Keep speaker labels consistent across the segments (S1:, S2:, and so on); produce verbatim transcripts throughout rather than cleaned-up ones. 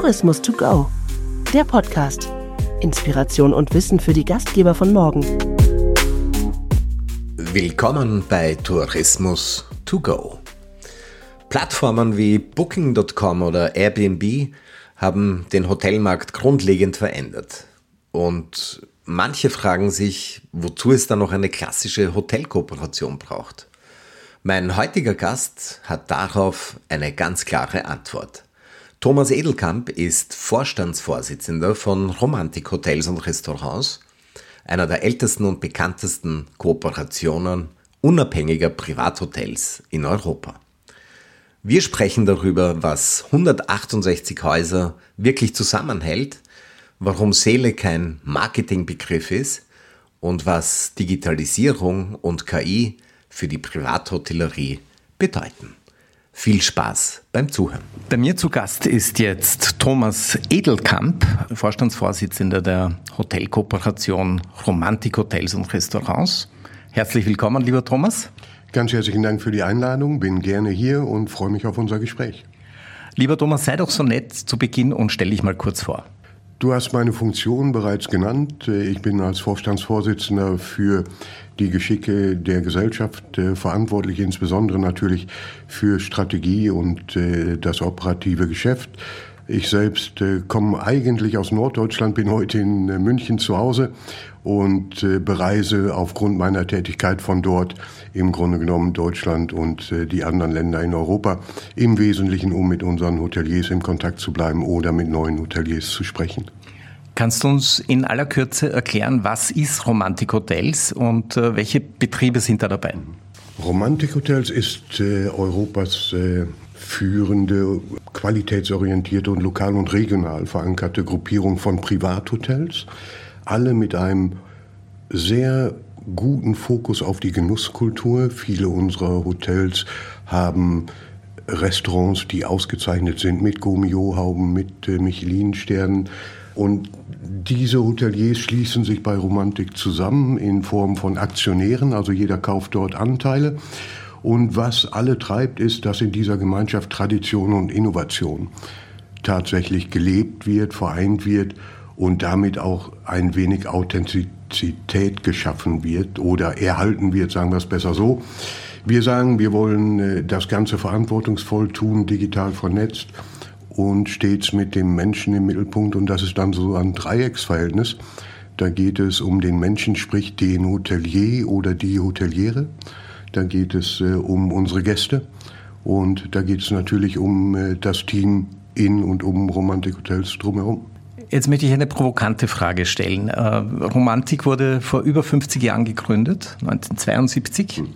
S1: Tourismus to go, der Podcast. Inspiration und Wissen für die Gastgeber von morgen.
S2: Willkommen bei Tourismus to go. Plattformen wie Booking Punkt com oder Airbnb haben den Hotelmarkt grundlegend verändert. Und manche fragen sich, wozu es da noch eine klassische Hotelkooperation braucht. Mein heutiger Gast hat darauf eine ganz klare Antwort. Thomas Edelkamp ist Vorstandsvorsitzender von Romantik Hotels und Restaurants, einer der ältesten und bekanntesten Kooperationen unabhängiger Privathotels in Europa. Wir sprechen darüber, was hundertachtundsechzig Häuser wirklich zusammenhält, warum Seele kein Marketingbegriff ist und was Digitalisierung und K I für die Privathotellerie bedeuten. Viel Spaß beim Zuhören.
S3: Bei mir zu Gast ist jetzt Thomas Edelkamp, Vorstandsvorsitzender der Hotelkooperation Romantik Hotels und Restaurants. Herzlich willkommen, lieber Thomas.
S4: Ganz herzlichen Dank für die Einladung, bin gerne hier und freue mich auf unser Gespräch.
S3: Lieber Thomas, sei doch so nett zu Beginn und stell dich mal kurz vor.
S4: Du hast meine Funktion bereits genannt. Ich bin als Vorstandsvorsitzender für die Geschicke der Gesellschaft verantwortlich, insbesondere natürlich für Strategie und das operative Geschäft. Ich selbst komme eigentlich aus Norddeutschland, bin heute in München zu Hause und bereise aufgrund meiner Tätigkeit von dort im Grunde genommen Deutschland und die anderen Länder in Europa, im Wesentlichen, um mit unseren Hoteliers in Kontakt zu bleiben oder mit neuen Hoteliers zu sprechen.
S3: Kannst du uns in aller Kürze erklären, was ist Romantik Hotels und äh, welche Betriebe sind da dabei?
S4: Romantik Hotels ist äh, Europas äh, führende, qualitätsorientierte und lokal und regional verankerte Gruppierung von Privathotels. Alle mit einem sehr guten Fokus auf die Genusskultur. Viele unserer Hotels haben Restaurants, die ausgezeichnet sind mit Gourmillot-Hauben, mit äh, Michelin-Sternen. Und diese Hoteliers schließen sich bei Romantik zusammen in Form von Aktionären, also jeder kauft dort Anteile. Und was alle treibt, ist, dass in dieser Gemeinschaft Tradition und Innovation tatsächlich gelebt wird, vereint wird und damit auch ein wenig Authentizität geschaffen wird oder erhalten wird, sagen wir es besser so. Wir sagen, wir wollen das Ganze verantwortungsvoll tun, digital vernetzt und stets mit dem Menschen im Mittelpunkt. Und das ist dann so ein Dreiecksverhältnis. Da geht es um den Menschen, sprich den Hotelier oder die Hoteliere. Da geht es äh, um unsere Gäste. Und da geht es natürlich um äh, das Team in und um Romantik Hotels drumherum.
S3: Jetzt möchte ich eine provokante Frage stellen. Äh, Romantik wurde vor über fünfzig Jahren gegründet, neunzehnhundertzweiundsiebzig. Hm.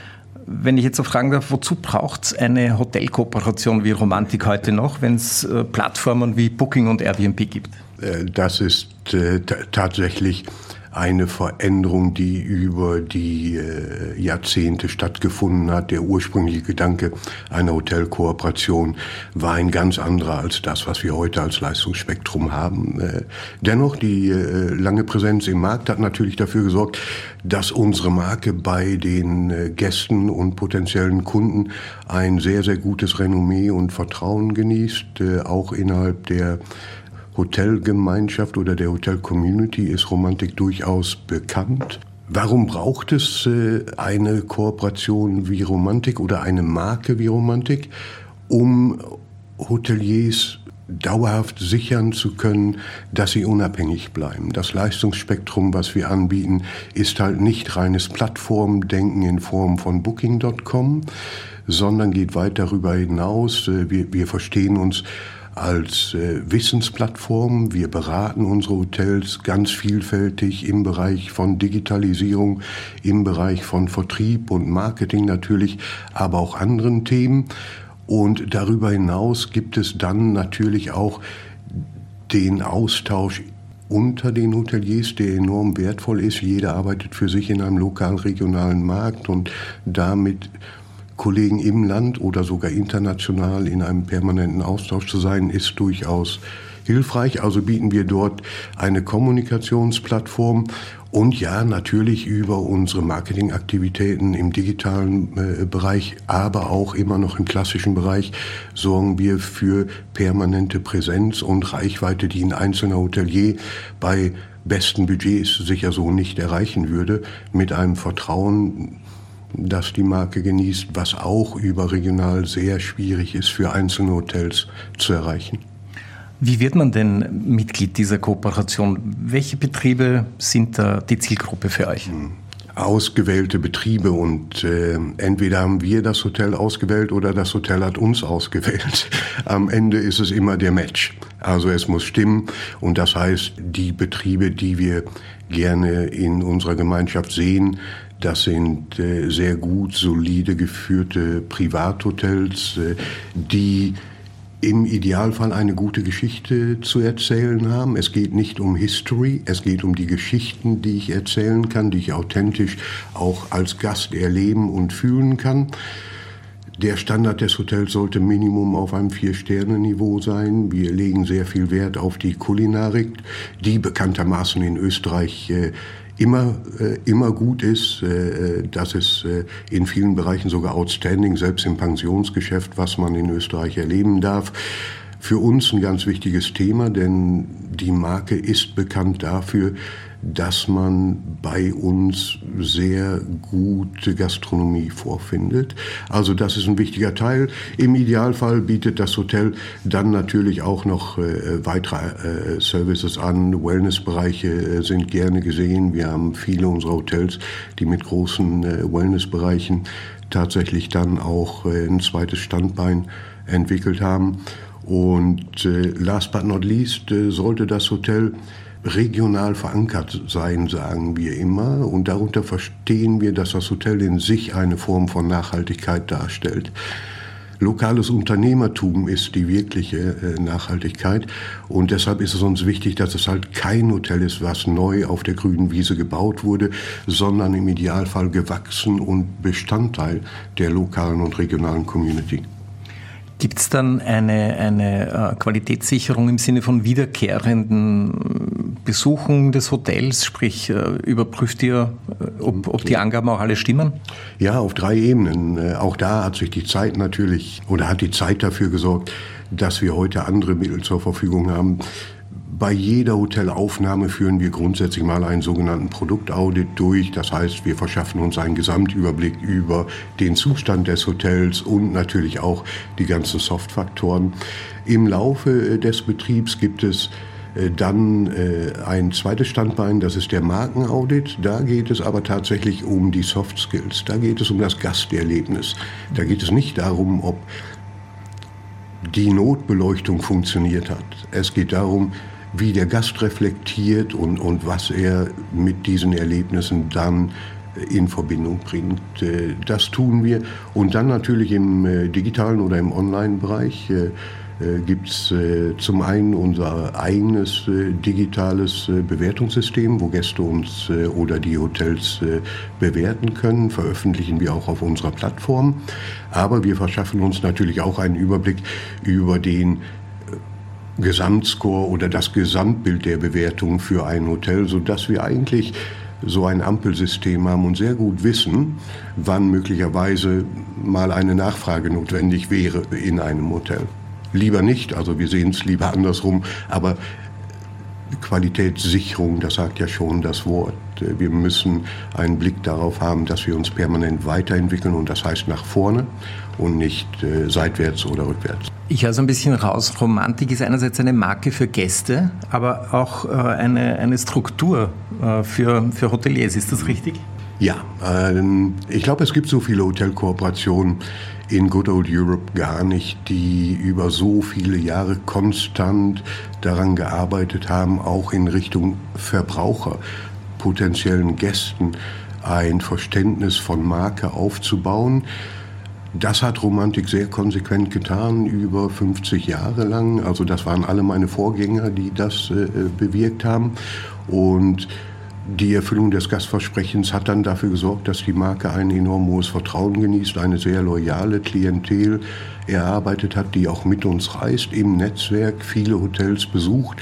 S3: Wenn ich jetzt so fragen darf, wozu braucht es eine Hotelkooperation wie Romantik heute noch, wenn es äh, Plattformen wie Booking und Airbnb gibt?
S4: Das ist äh, t- tatsächlich eine Veränderung, die über die äh, Jahrzehnte stattgefunden hat. Der ursprüngliche Gedanke einer Hotelkooperation war ein ganz anderer als das, was wir heute als Leistungsspektrum haben. Äh, dennoch, die äh, lange Präsenz im Markt hat natürlich dafür gesorgt, dass unsere Marke bei den äh, Gästen und potenziellen Kunden ein sehr, sehr gutes Renommee und Vertrauen genießt, äh, auch innerhalb der Hotelgemeinschaft oder der Hotel-Community ist Romantik durchaus bekannt. Warum braucht es äh, eine Kooperation wie Romantik oder eine Marke wie Romantik, um Hoteliers dauerhaft sichern zu können, dass sie unabhängig bleiben? Das Leistungsspektrum, was wir anbieten, ist halt nicht reines Plattformdenken in Form von Booking Punkt com, sondern geht weit darüber hinaus. Wir, wir verstehen uns als äh, Wissensplattform. Wir beraten unsere Hotels ganz vielfältig im Bereich von Digitalisierung, im Bereich von Vertrieb und Marketing natürlich, aber auch anderen Themen. Und darüber hinaus gibt es dann natürlich auch den Austausch unter den Hoteliers, der enorm wertvoll ist. Jeder arbeitet für sich in einem lokalen, regionalen Markt und damit Kollegen im Land oder sogar international in einem permanenten Austausch zu sein, ist durchaus hilfreich. Also bieten wir dort eine Kommunikationsplattform und ja, natürlich über unsere Marketingaktivitäten im digitalen äh, Bereich, aber auch immer noch im klassischen Bereich sorgen wir für permanente Präsenz und Reichweite, die ein einzelner Hotelier bei besten Budgets sicher so nicht erreichen würde, mit einem Vertrauen, das die Marke genießt, was auch überregional sehr schwierig ist für einzelne Hotels zu erreichen.
S3: Wie wird man denn Mitglied dieser Kooperation? Welche Betriebe sind da die Zielgruppe für euch?
S4: Ausgewählte Betriebe und äh, entweder haben wir das Hotel ausgewählt oder das Hotel hat uns ausgewählt. Am Ende ist es immer der Match. Also es muss stimmen und das heißt, die Betriebe, die wir gerne in unserer Gemeinschaft sehen, das sind äh, sehr gut, solide geführte Privathotels, äh, die im Idealfall eine gute Geschichte zu erzählen haben. Es geht nicht um History, es geht um die Geschichten, die ich erzählen kann, die ich authentisch auch als Gast erleben und fühlen kann. Der Standard des Hotels sollte Minimum auf einem Vier-Sterne-Niveau sein. Wir legen sehr viel Wert auf die Kulinarik, die bekanntermaßen in Österreich äh, immer, äh, immer gut ist. Äh, das ist äh, in vielen Bereichen sogar outstanding, selbst im Pensionsgeschäft, was man in Österreich erleben darf. Für uns ein ganz wichtiges Thema, denn die Marke ist bekannt dafür, dass man bei uns sehr gute Gastronomie vorfindet. Also das ist ein wichtiger Teil. Im Idealfall bietet das Hotel dann natürlich auch noch äh, weitere äh, Services an. Wellnessbereiche äh, sind gerne gesehen. Wir haben viele unserer Hotels, die mit großen äh, Wellnessbereichen tatsächlich dann auch äh, ein zweites Standbein entwickelt haben. Und äh, last but not least äh, sollte das Hotel regional verankert sein, sagen wir immer. Und darunter verstehen wir, dass das Hotel in sich eine Form von Nachhaltigkeit darstellt. Lokales Unternehmertum ist die wirkliche äh, Nachhaltigkeit. Und deshalb ist es uns wichtig, dass es halt kein Hotel ist, was neu auf der grünen Wiese gebaut wurde, sondern im Idealfall gewachsen und Bestandteil der lokalen und regionalen Community.
S3: Gibt es dann eine, eine Qualitätssicherung im Sinne von wiederkehrenden Besuchen des Hotels? Sprich, überprüft ihr, ob, ob die Angaben auch alle stimmen? Ja, auf drei Ebenen. Auch da hat sich die Zeit natürlich, oder hat die Zeit dafür gesorgt, dass wir heute andere Mittel zur Verfügung haben. Bei jeder Hotelaufnahme führen wir grundsätzlich mal einen sogenannten Produktaudit durch. Das heißt, wir verschaffen uns einen Gesamtüberblick über den Zustand des Hotels und natürlich auch die ganzen Softfaktoren. Im Laufe des Betriebs gibt es dann ein zweites Standbein, das ist der Markenaudit. Da geht es aber tatsächlich um die Soft Skills. Da geht es um das Gasterlebnis. Da geht es nicht darum, ob die Notbeleuchtung funktioniert hat. Es geht darum, wie der Gast reflektiert und, und was er mit diesen Erlebnissen dann in Verbindung bringt. Das tun wir. Und dann natürlich im digitalen oder im Online-Bereich gibt es zum einen unser eigenes digitales Bewertungssystem, wo Gäste uns oder die Hotels bewerten können, veröffentlichen wir auch auf unserer Plattform. Aber wir verschaffen uns natürlich auch einen Überblick über den Gesamtscore oder das Gesamtbild der Bewertung für ein Hotel, sodass wir eigentlich so ein Ampelsystem haben und sehr gut wissen, wann möglicherweise mal eine Nachfrage notwendig wäre in einem Hotel. Lieber nicht, also wir sehen es lieber andersrum, aber Qualitätssicherung, das sagt ja schon das Wort. Wir müssen einen Blick darauf haben, dass wir uns permanent weiterentwickeln und das heißt nach vorne und nicht äh, seitwärts oder rückwärts. Ich höre so ein bisschen raus, Romantik ist einerseits eine Marke für Gäste, aber auch äh, eine, eine Struktur äh, für, für Hoteliers, ist das richtig? Ja, ähm, ich glaube, es gibt so viele Hotelkooperationen in Good Old Europe gar nicht, die über so viele Jahre konstant daran gearbeitet haben, auch in Richtung Verbraucher, potenziellen Gästen, ein Verständnis von Marke aufzubauen. Das hat Romantik sehr konsequent getan, über fünfzig Jahre lang. Also das waren alle meine Vorgänger, die das äh, bewirkt haben. Und
S4: Die Erfüllung des Gastversprechens hat dann dafür gesorgt, dass die Marke ein enorm hohes Vertrauen genießt, eine sehr loyale Klientel erarbeitet hat, die auch mit uns reist, im Netzwerk viele Hotels besucht.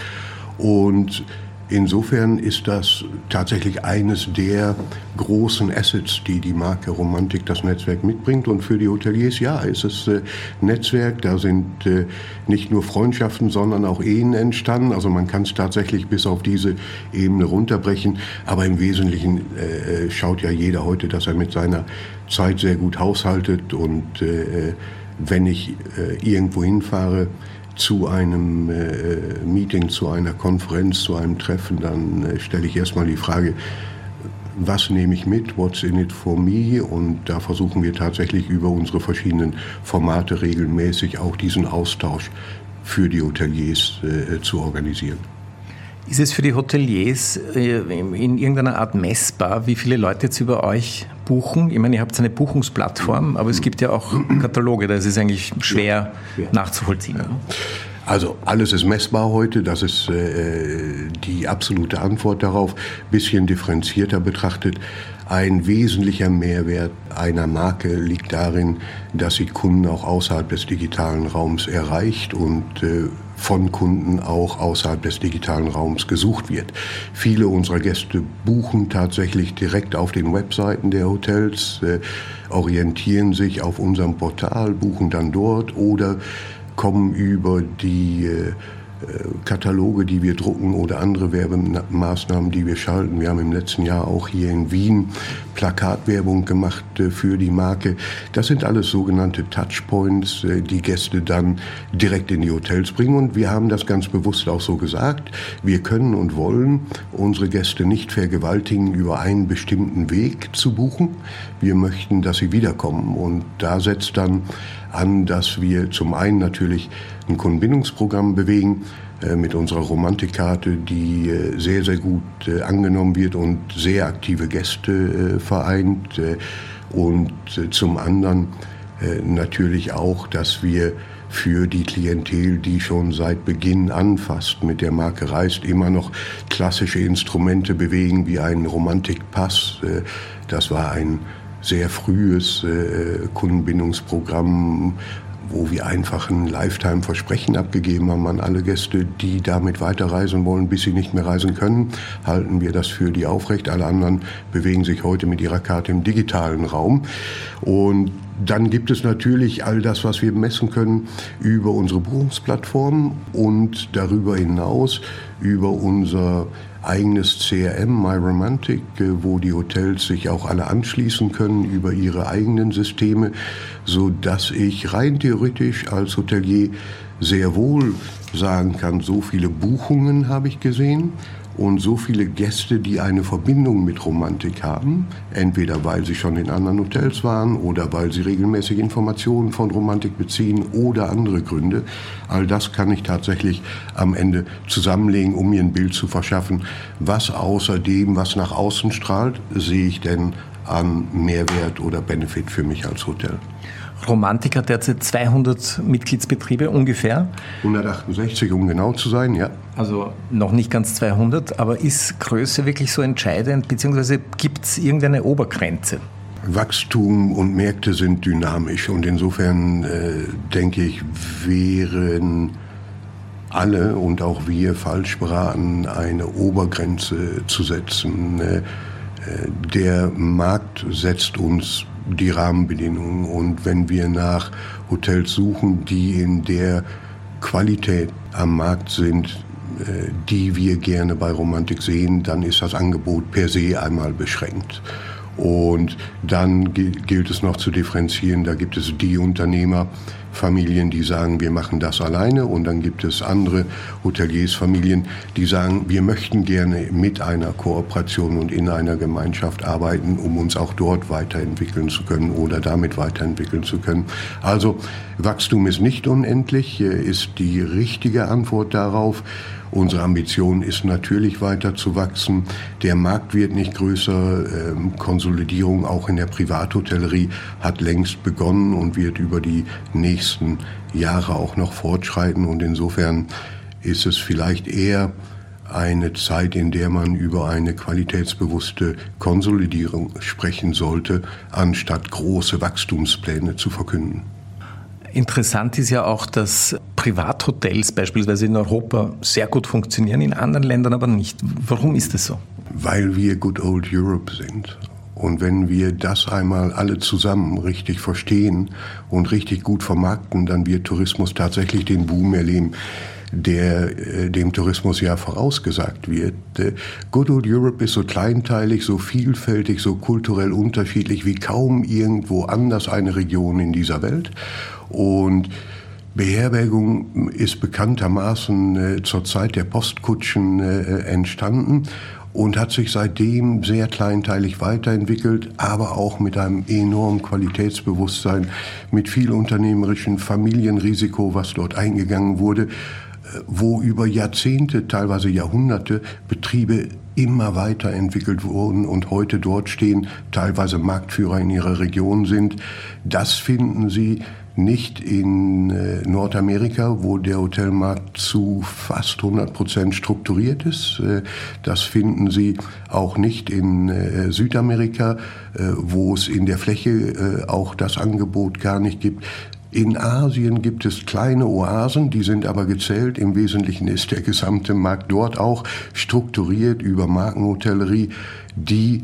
S4: Und insofern ist das tatsächlich eines der großen Assets, die die Marke Romantik, das Netzwerk mitbringt. Und für die Hoteliers, ja, ist es äh, Netzwerk. Da sind äh, nicht nur Freundschaften, sondern auch Ehen entstanden. Also man kann es tatsächlich bis auf diese Ebene runterbrechen. Aber im Wesentlichen äh, schaut ja jeder heute, dass er mit seiner Zeit sehr gut haushaltet. Und äh, wenn ich äh, irgendwo hinfahre, zu einem äh, Meeting, zu einer Konferenz, zu einem Treffen, dann äh, stelle ich erstmal die Frage, was nehme ich mit, what's in it for me? Und da versuchen wir tatsächlich über unsere verschiedenen Formate regelmäßig auch diesen Austausch für die Hoteliers äh, zu organisieren.
S3: Ist es für die Hoteliers äh, in irgendeiner Art messbar, wie viele Leute jetzt über euch buchen? Ich meine, ihr habt eine Buchungsplattform, aber es gibt ja auch Kataloge, da ist es eigentlich schwer ja, ja. nachzuvollziehen. Ja.
S4: Also alles ist messbar heute, das ist äh, die absolute Antwort darauf. Bisschen differenzierter betrachtet. Ein wesentlicher Mehrwert einer Marke liegt darin, dass sie Kunden auch außerhalb des digitalen Raums erreicht und äh, von Kunden auch außerhalb des digitalen Raums gesucht wird. Viele unserer Gäste buchen tatsächlich direkt auf den Webseiten der Hotels, äh, orientieren sich auf unserem Portal, buchen dann dort oder kommen über die äh, Kataloge, die wir drucken oder andere Werbemaßnahmen, die wir schalten. Wir haben im letzten Jahr auch hier in Wien Plakatwerbung gemacht für die Marke. Das sind alles sogenannte Touchpoints, die Gäste dann direkt in die Hotels bringen. Und wir haben das ganz bewusst auch so gesagt. Wir können und wollen unsere Gäste nicht vergewaltigen, über einen bestimmten Weg zu buchen. Wir möchten, dass sie wiederkommen. Und da setzt dann an, dass wir zum einen natürlich ein Kundenbindungsprogramm bewegen äh, mit unserer Romantikkarte, die äh, sehr, sehr gut äh, angenommen wird und sehr aktive Gäste äh, vereint. Äh, und äh, zum anderen äh, natürlich auch, dass wir für die Klientel, die schon seit Beginn anfasst, mit der Marke reist, immer noch klassische Instrumente bewegen, wie einen Romantikpass. Äh, das war ein sehr frühes äh, Kundenbindungsprogramm, wo wir einfach ein Lifetime-Versprechen abgegeben haben an alle Gäste, die damit weiterreisen wollen, bis sie nicht mehr reisen können. Halten wir das für die aufrecht. Alle anderen bewegen sich heute mit ihrer Karte im digitalen Raum. Und dann gibt es natürlich all das, was wir messen können über unsere Buchungsplattform und darüber hinaus über unser eigenes C R M, MyRomantik, wo die Hotels sich auch alle anschließen können über ihre eigenen Systeme, so dass ich rein theoretisch als Hotelier sehr wohl sagen kann, so viele Buchungen habe ich gesehen und so viele Gäste, die eine Verbindung mit Romantik haben, entweder weil sie schon in anderen Hotels waren oder weil sie regelmäßig Informationen von Romantik beziehen oder andere Gründe. All das kann ich tatsächlich am Ende zusammenlegen, um mir ein Bild zu verschaffen. Was außer dem, was nach außen strahlt, sehe ich denn an Mehrwert oder Benefit für mich als Hotel?
S3: Romantik hat derzeit zweihundert Mitgliedsbetriebe ungefähr.
S4: hundertachtundsechzig, um genau zu sein, ja.
S3: Also noch nicht ganz zweihundert, aber ist Größe wirklich so entscheidend, beziehungsweise gibt es irgendeine Obergrenze?
S4: Wachstum und Märkte sind dynamisch und insofern äh, denke ich, wären alle und auch wir falsch beraten, eine Obergrenze zu setzen. Äh, der Markt setzt uns die Rahmenbedingungen und wenn wir nach Hotels suchen, die in der Qualität am Markt sind, die wir gerne bei Romantik sehen, dann ist das Angebot per se einmal beschränkt. Und dann gilt es noch zu differenzieren, da gibt es die Unternehmerfamilien, die sagen, wir machen das alleine und dann gibt es andere Hoteliersfamilien, die sagen, wir möchten gerne mit einer Kooperation und in einer Gemeinschaft arbeiten, um uns auch dort weiterentwickeln zu können oder damit weiterentwickeln zu können. Also Wachstum ist nicht unendlich, ist die richtige Antwort darauf. Unsere Ambition ist natürlich weiter zu wachsen. Der Markt wird nicht größer. Ähm, Konsolidierung auch in der Privathotellerie hat längst begonnen und wird über die nächsten Jahre auch noch fortschreiten. Und insofern ist es vielleicht eher eine Zeit, in der man über eine qualitätsbewusste Konsolidierung sprechen sollte, anstatt große Wachstumspläne zu verkünden.
S3: Interessant ist ja auch, dass Privathotels beispielsweise in Europa sehr gut funktionieren, in anderen Ländern aber nicht. Warum ist das so?
S4: Weil wir Good Old Europe sind. Und wenn wir das einmal alle zusammen richtig verstehen und richtig gut vermarkten, dann wird Tourismus tatsächlich den Boom erleben, der äh, dem Tourismus ja vorausgesagt wird. Äh, Good Old Europe ist so kleinteilig, so vielfältig, so kulturell unterschiedlich wie kaum irgendwo anders eine Region in dieser Welt. Und Beherbergung ist bekanntermaßen äh, zur Zeit der Postkutschen äh, entstanden und hat sich seitdem sehr kleinteilig weiterentwickelt, aber auch mit einem enormen Qualitätsbewusstsein, mit viel unternehmerischem Familienrisiko, was dort eingegangen wurde, wo über Jahrzehnte, teilweise Jahrhunderte Betriebe immer weiterentwickelt wurden und heute dort stehen, teilweise Marktführer in ihrer Region sind. Das finden Sie nicht in äh, Nordamerika, wo der Hotelmarkt zu fast hundert Prozent strukturiert ist. Äh, das finden Sie auch nicht in äh, Südamerika, äh, wo es in der Fläche äh, auch das Angebot gar nicht gibt. In Asien gibt es kleine Oasen, die sind aber gezählt. Im Wesentlichen ist der gesamte Markt dort auch strukturiert über Markenhotellerie, die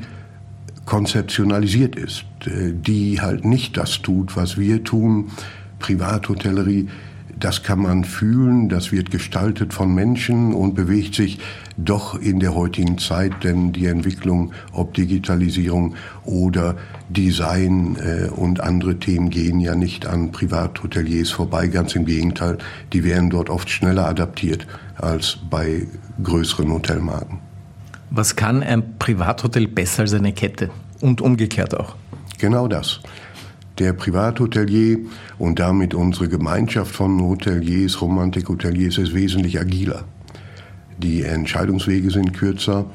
S4: konzeptionalisiert ist, die halt nicht das tut, was wir tun. Privathotellerie, das kann man fühlen, das wird gestaltet von Menschen und bewegt sich doch in der heutigen Zeit, denn die Entwicklung, ob Digitalisierung oder Design äh, und andere Themen gehen ja nicht an Privathoteliers vorbei, ganz im Gegenteil, die werden dort oft schneller adaptiert als bei größeren Hotelmarken.
S3: Was kann ein Privathotel besser als eine Kette? Und umgekehrt auch?
S4: Genau das. Der Privathotelier und damit unsere Gemeinschaft von Hoteliers, Romantik-Hoteliers ist wesentlich agiler. Die Entscheidungswege sind kürzer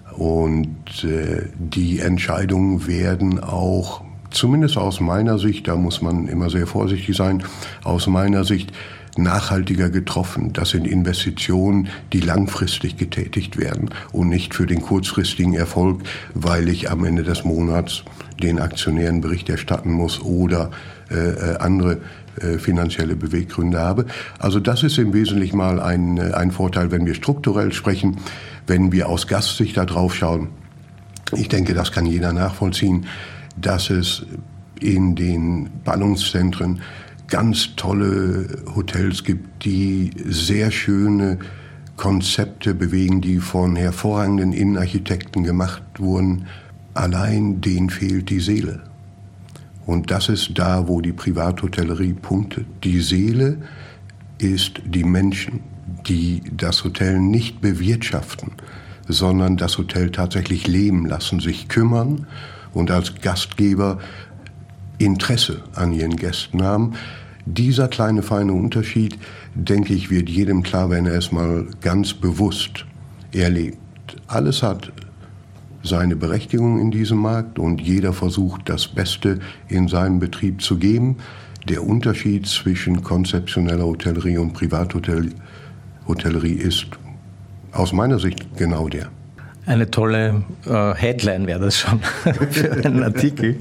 S4: und äh, die Entscheidungen werden auch, zumindest aus meiner Sicht, da muss man immer sehr vorsichtig sein, aus meiner Sicht nachhaltiger getroffen. Das sind Investitionen, die langfristig getätigt werden und nicht für den kurzfristigen Erfolg, weil ich am Ende des Monats den Aktionären Bericht erstatten muss oder äh, andere äh, finanzielle Beweggründe habe. Also das ist im Wesentlichen mal ein, ein Vorteil, wenn wir strukturell sprechen, wenn wir aus Gastsicht da drauf schauen. Ich denke, das kann jeder nachvollziehen, dass es in den Ballungszentren ganz tolle Hotels gibt, die sehr schöne Konzepte bewegen, die von hervorragenden Innenarchitekten gemacht wurden. Allein denen fehlt die Seele. Und das ist da, wo die Privathotellerie punktet. Die Seele ist die Menschen, die das Hotel nicht bewirtschaften, sondern das Hotel tatsächlich leben lassen, sich kümmern und als Gastgeber Interesse an ihren Gästen haben. Dieser kleine, feine Unterschied, denke ich, wird jedem klar, wenn er es mal ganz bewusst erlebt. Alles hat seine Berechtigung in diesem Markt und jeder versucht, das Beste in seinem Betrieb zu geben. Der Unterschied zwischen konzeptioneller Hotellerie und Privathotellerie ist aus meiner Sicht genau der.
S3: Eine tolle äh, Headline wäre das schon für einen Artikel.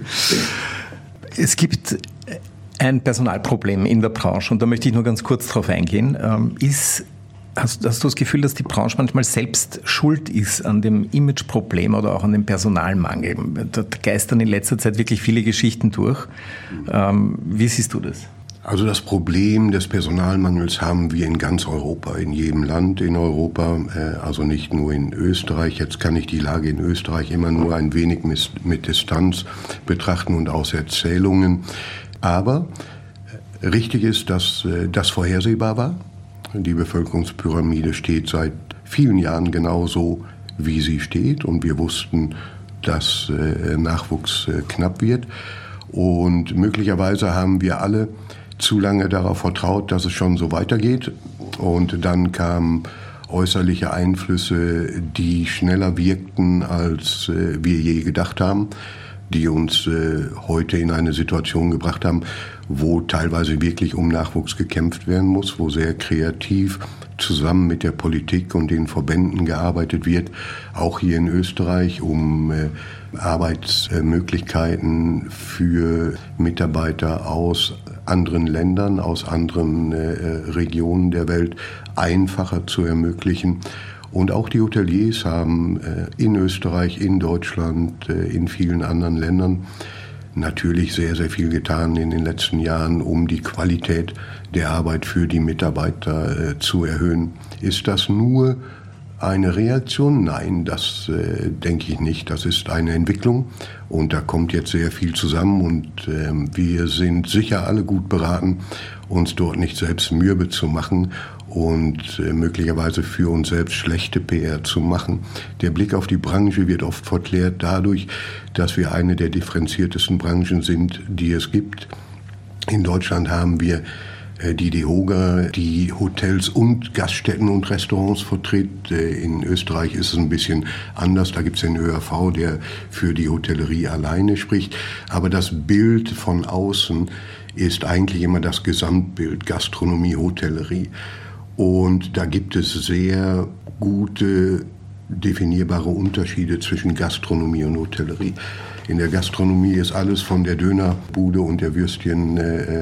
S3: Es gibt ein Personalproblem in der Branche und da möchte ich nur ganz kurz drauf eingehen. Ähm, ist, hast, hast du das Gefühl, dass die Branche manchmal selbst schuld ist an dem Imageproblem oder auch an dem Personalmangel? Da geistern in letzter Zeit wirklich viele Geschichten durch. Ähm, wie siehst du das?
S4: Also das Problem des Personalmangels haben wir in ganz Europa, in jedem Land in Europa, also nicht nur in Österreich. Jetzt kann ich die Lage in Österreich immer nur ein wenig mit Distanz betrachten und aus Erzählungen. Aber richtig ist, dass das vorhersehbar war. Die Bevölkerungspyramide steht seit vielen Jahren genauso, wie sie steht. Und wir wussten, dass Nachwuchs knapp wird. Und möglicherweise haben wir alle zu lange darauf vertraut, dass es schon so weitergeht. Und dann kamen äußerliche Einflüsse, die schneller wirkten, als äh, wir je gedacht haben, die uns äh, heute in eine Situation gebracht haben, wo teilweise wirklich um Nachwuchs gekämpft werden muss, wo sehr kreativ zusammen mit der Politik und den Verbänden gearbeitet wird, auch hier in Österreich, um äh, Arbeitsmöglichkeiten für Mitarbeiter aus anderen Ländern, aus anderen äh, Regionen der Welt einfacher zu ermöglichen. Und auch die Hoteliers haben äh, in Österreich, in Deutschland, äh, in vielen anderen Ländern natürlich sehr, sehr viel getan in den letzten Jahren, um die Qualität der Arbeit für die Mitarbeiter äh, zu erhöhen. Ist das nur eine Reaktion? Nein, das äh, denke ich nicht. Das ist eine Entwicklung und da kommt jetzt sehr viel zusammen und äh, wir sind sicher alle gut beraten, uns dort nicht selbst mürbe zu machen und äh, möglicherweise für uns selbst schlechte P R zu machen. Der Blick auf die Branche wird oft verklärt dadurch, dass wir eine der differenziertesten Branchen sind, die es gibt. In Deutschland haben wir die DEHOGA, die Hotels und Gaststätten und Restaurants vertritt. In Österreich ist es ein bisschen anders. Da gibt es den Ö R V, der für die Hotellerie alleine spricht. Aber das Bild von außen ist eigentlich immer das Gesamtbild Gastronomie, Hotellerie. Und da gibt es sehr gute, definierbare Unterschiede zwischen Gastronomie und Hotellerie. In der Gastronomie ist alles von der Dönerbude und der Würstchenbude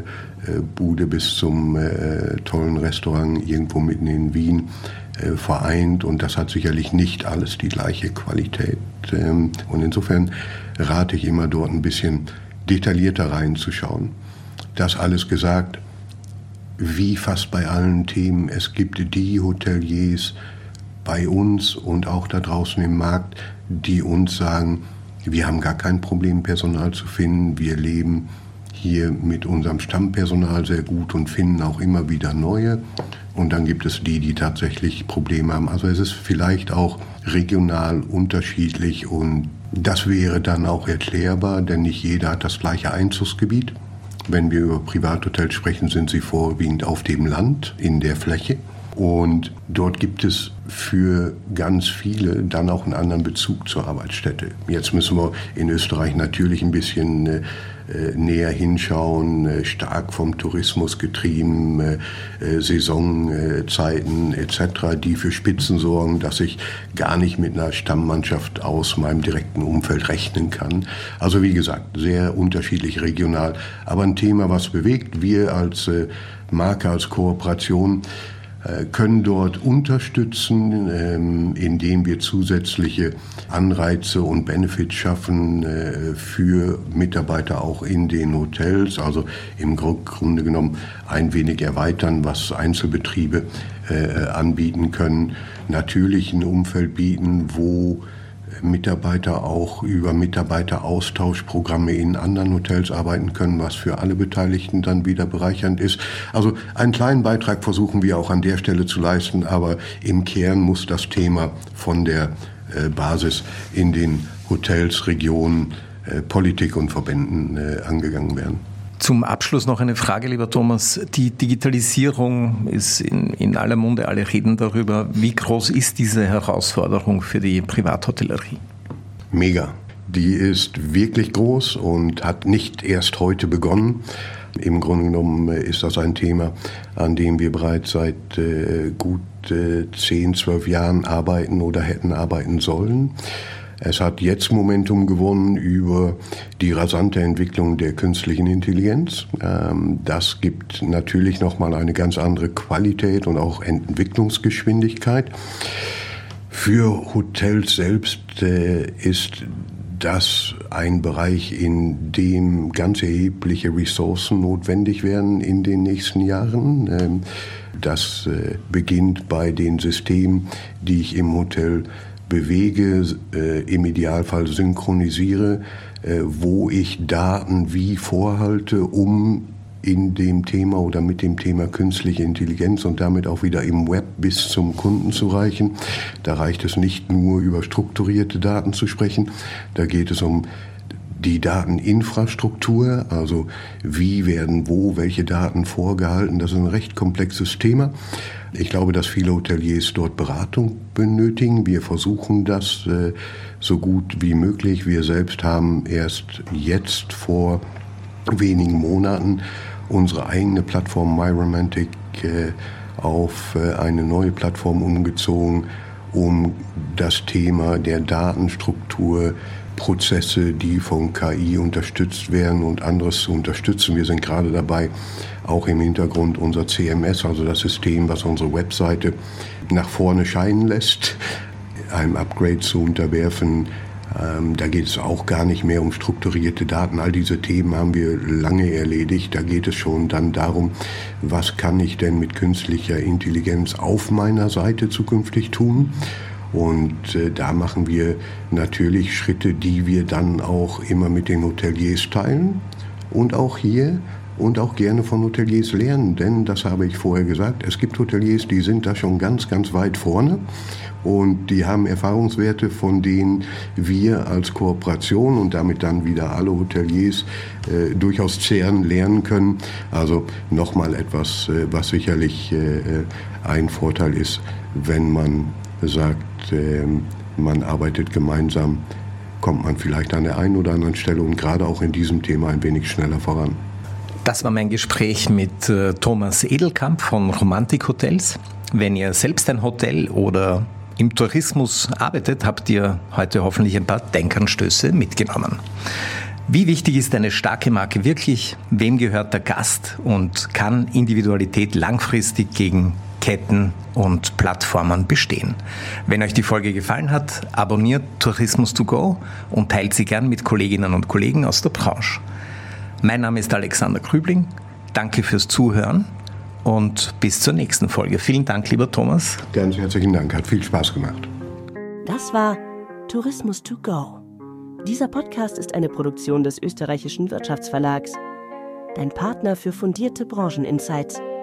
S4: bis zum äh, tollen Restaurant irgendwo mitten in Wien äh, vereint. Und das hat sicherlich nicht alles die gleiche Qualität. Ähm, und insofern rate ich immer, dort ein bisschen detaillierter reinzuschauen. Das alles gesagt, wie fast bei allen Themen, es gibt die Hoteliers bei uns und auch da draußen im Markt, die uns sagen, wir haben gar kein Problem, Personal zu finden. Wir leben hier mit unserem Stammpersonal sehr gut und finden auch immer wieder neue. Und dann gibt es die, die tatsächlich Probleme haben. Also es ist vielleicht auch regional unterschiedlich und das wäre dann auch erklärbar, denn nicht jeder hat das gleiche Einzugsgebiet. Wenn wir über Privathotels sprechen, sind sie vorwiegend auf dem Land, in der Fläche. Und dort gibt es für ganz viele dann auch einen anderen Bezug zur Arbeitsstätte. Jetzt müssen wir in Österreich natürlich ein bisschen äh, näher hinschauen, äh, stark vom Tourismus getrieben, äh, Saisonzeiten et cetera, die für Spitzen sorgen, dass ich gar nicht mit einer Stammmannschaft aus meinem direkten Umfeld rechnen kann. Also wie gesagt, sehr unterschiedlich regional, aber ein Thema, was bewegt. Wir als äh, Marke, als Kooperation können dort unterstützen, ähm, indem wir zusätzliche Anreize und Benefits schaffen äh, für Mitarbeiter auch in den Hotels. Also im Grunde genommen ein wenig erweitern, was Einzelbetriebe äh, anbieten können. Natürlich ein Umfeld bieten, wo Mitarbeiter auch über Mitarbeiteraustauschprogramme in anderen Hotels arbeiten können, was für alle Beteiligten dann wieder bereichernd ist. Also einen kleinen Beitrag versuchen wir auch an der Stelle zu leisten, aber im Kern muss das Thema von der äh, Basis in den Hotels, Regionen, äh, Politik und Verbänden äh, angegangen werden.
S3: Zum Abschluss noch eine Frage, lieber Thomas. Die Digitalisierung ist in, in aller Munde, alle reden darüber. Wie groß ist diese Herausforderung für die Privathotellerie?
S4: Mega. Die ist wirklich groß und hat nicht erst heute begonnen. Im Grunde genommen ist das ein Thema, an dem wir bereits seit äh, gut äh, zehn, zwölf Jahren arbeiten oder hätten arbeiten sollen. Es hat jetzt Momentum gewonnen über die rasante Entwicklung der künstlichen Intelligenz. Das gibt natürlich nochmal eine ganz andere Qualität und auch Entwicklungsgeschwindigkeit. Für Hotels selbst ist das ein Bereich, in dem ganz erhebliche Ressourcen notwendig werden in den nächsten Jahren. Das beginnt bei den Systemen, die ich im Hotel bewege, äh, im Idealfall synchronisiere, äh, wo ich Daten wie vorhalte, um in dem Thema oder mit dem Thema künstliche Intelligenz und damit auch wieder im Web bis zum Kunden zu reichen. Da reicht es nicht nur über strukturierte Daten zu sprechen, da geht es um die Dateninfrastruktur, also wie werden wo welche Daten vorgehalten. Das ist ein recht komplexes Thema. Ich glaube, dass viele Hoteliers dort Beratung benötigen. Wir versuchen das äh, so gut wie möglich. Wir selbst haben erst jetzt vor wenigen Monaten unsere eigene Plattform MyRomantic äh, auf eine neue Plattform umgezogen, um das Thema der Datenstruktur, Prozesse, die von K I unterstützt werden und anderes zu unterstützen. Wir sind gerade dabei, auch im Hintergrund unser C M S, also das System, was unsere Webseite nach vorne scheinen lässt, einem Upgrade zu unterwerfen. Ähm, da geht es auch gar nicht mehr um strukturierte Daten. All diese Themen haben wir lange erledigt. Da geht es schon dann darum, was kann ich denn mit künstlicher Intelligenz auf meiner Seite zukünftig tun? Und äh, da machen wir natürlich Schritte, die wir dann auch immer mit den Hoteliers teilen und auch hier und auch gerne von Hoteliers lernen. Denn, das habe ich vorher gesagt, es gibt Hoteliers, die sind da schon ganz, ganz weit vorne und die haben Erfahrungswerte, von denen wir als Kooperation und damit dann wieder alle Hoteliers äh, durchaus zehren, lernen können. Also nochmal etwas, äh, was sicherlich äh, ein Vorteil ist, wenn man sagt, äh, man arbeitet gemeinsam, kommt man vielleicht an der einen oder anderen Stelle und gerade auch in diesem Thema ein wenig schneller voran.
S3: Das war mein Gespräch mit äh, Thomas Edelkamp von Romantik Hotels. Wenn ihr selbst ein Hotel oder im Tourismus arbeitet, habt ihr heute hoffentlich ein paar Denkanstöße mitgenommen. Wie wichtig ist eine starke Marke wirklich? Wem gehört der Gast? Und kann Individualität langfristig gegen Ketten und Plattformen bestehen? Wenn euch die Folge gefallen hat, abonniert Tourismus to go und teilt sie gern mit Kolleginnen und Kollegen aus der Branche. Mein Name ist Alexander Krübling. Danke fürs Zuhören und bis zur nächsten Folge. Vielen Dank, lieber Thomas.
S4: Ganz herzlichen Dank, hat viel Spaß gemacht.
S1: Das war Tourismus to go. Dieser Podcast ist eine Produktion des österreichischen Wirtschaftsverlags. Dein Partner für fundierte Brancheninsights.